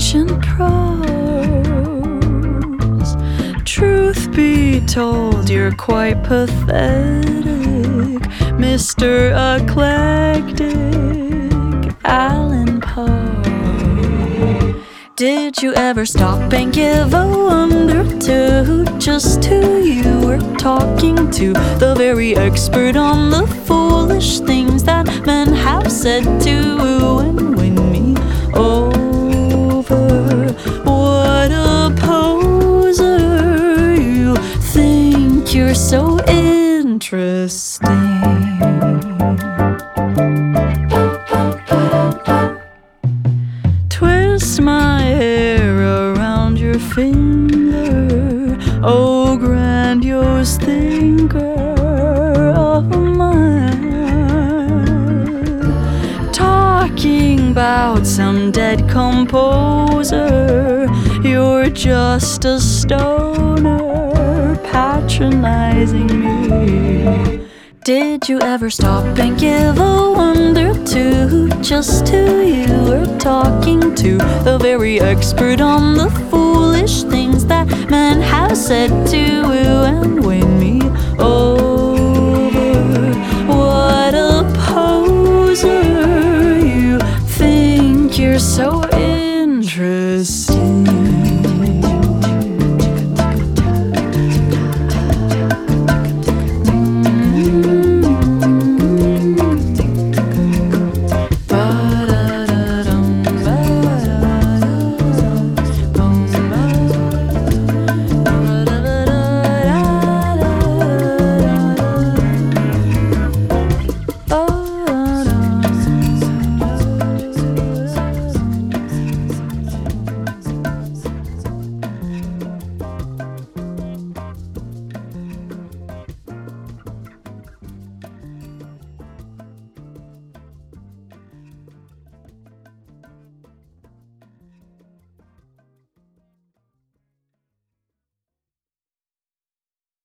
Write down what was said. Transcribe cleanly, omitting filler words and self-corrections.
ancient prose. Truth be told, you're quite pathetic, Mr. Eclectic Alan Poe. Did you ever stop and give a wonder to just who you were talking to? The very expert on the foolish things that men have said to and win me over. What a poser, you think you're so interesting. Twist my hair around your finger, oh grandiose thinker of mine. Talking about some dead composer, you're just a stoner patronizing me. Did you ever stop and give a wonder to just who you were talking to? The very expert on the foolish things that men have said to and win me over. What a poser, you think you're so interesting.